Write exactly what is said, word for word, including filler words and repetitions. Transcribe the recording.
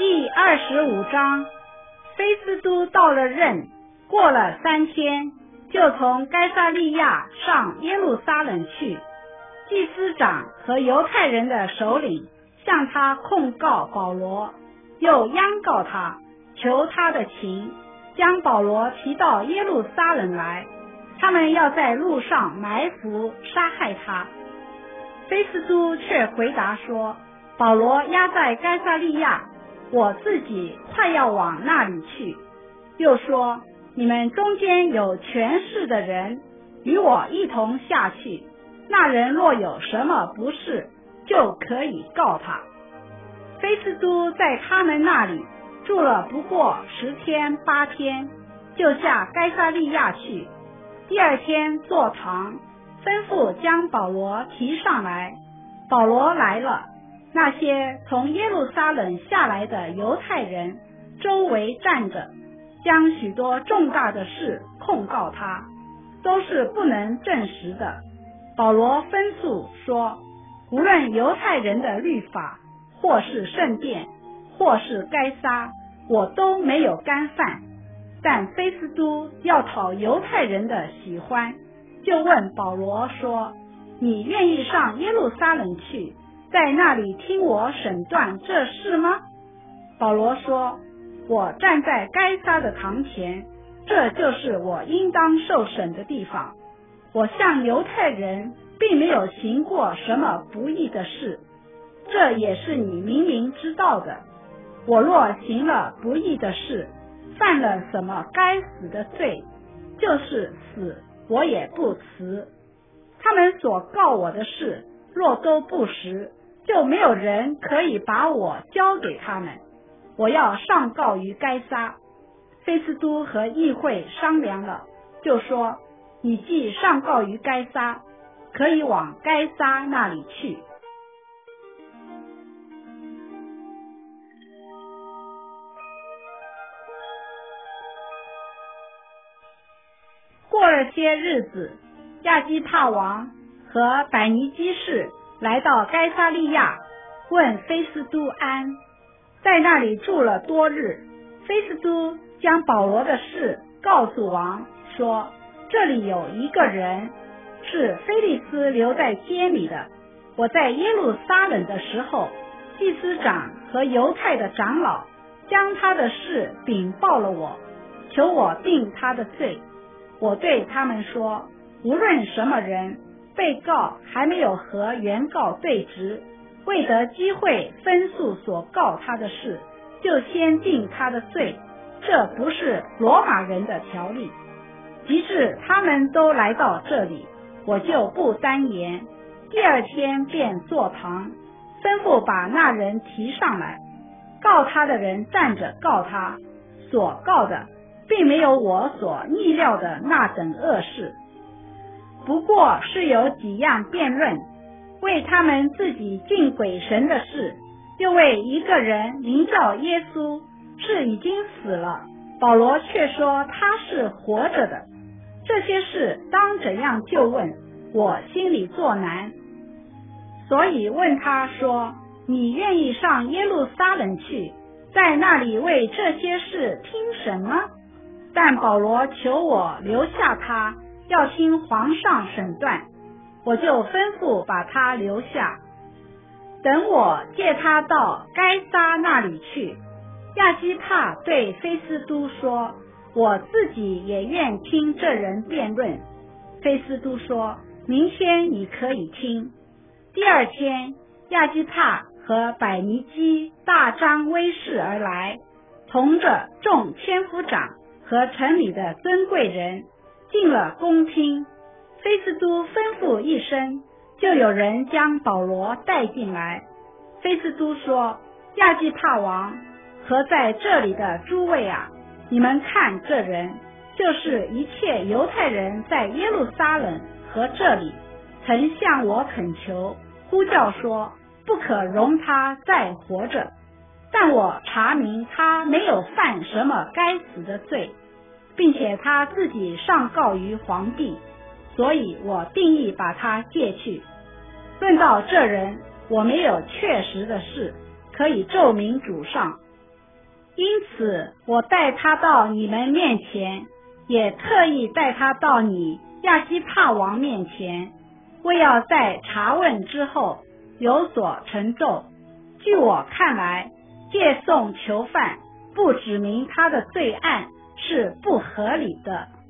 第二十五章，菲斯都到了任，过了三天，就从该撒利亚上耶路撒冷去。祭司长和犹太人的首领向他控告保罗，又央告他，求他的情，将保罗提到耶路撒冷来，他们要在路上埋伏杀害他。菲斯都却回答说，保罗押在该撒利亚，我自己快要往那里去。又说，你们中间有权势的人与我一同下去，那人若有什么不是，就可以告他。菲斯都在他们那里住了不过十天八天，就下该撒利亚去。第二天坐堂，吩咐将保罗提上来。保罗来了，那些从耶路撒冷下来的犹太人周围站着，将许多重大的事控告他，都是不能证实的。保罗分诉说，无论犹太人的律法，或是圣殿，或是该撒，我都没有干犯。但菲斯都要讨犹太人的喜欢，就问保罗说，你愿意上耶路撒冷去，在那里听我审断这事吗？保罗说，我站在该撒的堂前，这就是我应当受审的地方。我向犹太人并没有行过什么不义的事，这也是你明明知道的。我若行了不义的事，犯了什么该死的罪，就是死我也不辞。他们所告我的事若都不实，就没有人可以把我交给他们。我要上告于该撒。菲斯都和议会商量了，就说，你既上告于该撒，可以往该撒那里去。过了些日子，亚基帕王和百尼基士来到该撒利亚，问菲斯都安，在那里住了多日。菲斯都将保罗的事告诉王，说，这里有一个人是菲利斯留在监里的，我在耶路撒冷的时候，祭司长和犹太的长老将他的事禀报了我，求我定他的罪。我对他们说，无论什么人，被告还没有和原告对质，未得机会分诉所告他的事，就先定他的罪，这不是罗马人的条例。及至他们都来到这里，我就不单言。第二天便坐堂，吩咐把那人提上来。告他的人站着告他，所告的并没有我所逆料的那等恶事，不过是有几样辩论，为他们自己敬鬼神的事，又为一个人名叫耶稣，是已经死了，保罗却说他是活着的。这些事当怎样就问，我心里作难，所以问他说，你愿意上耶路撒冷去，在那里为这些事听审吗？但保罗求我留下他，要听皇上审断，我就吩咐把他留下，等我借他到该撒那里去。亚基帕对菲斯都说，我自己也愿听这人辩论。菲斯都说，明天你可以听。第二天，亚基帕和百尼基大张威势而来，同着众千夫长和城里的尊贵人进了宫厅。菲斯都吩咐一声，就有人将保罗带进来。菲斯都说，亚基帕王和在这里的诸位啊，你们看这人，就是一切犹太人在耶路撒冷和这里曾向我恳求，呼叫说，不可容他再活着。但我查明他没有犯什么该死的罪，并且他自己上告于皇帝，所以我定义把他借去。论到这人，我没有确实的事可以奏明主上， 因此我带他到你们面前，也特意带他到你亚基帕王面前，为要在查问之后有所成就。据我看来，借送囚犯不指明他的罪案是不合理的。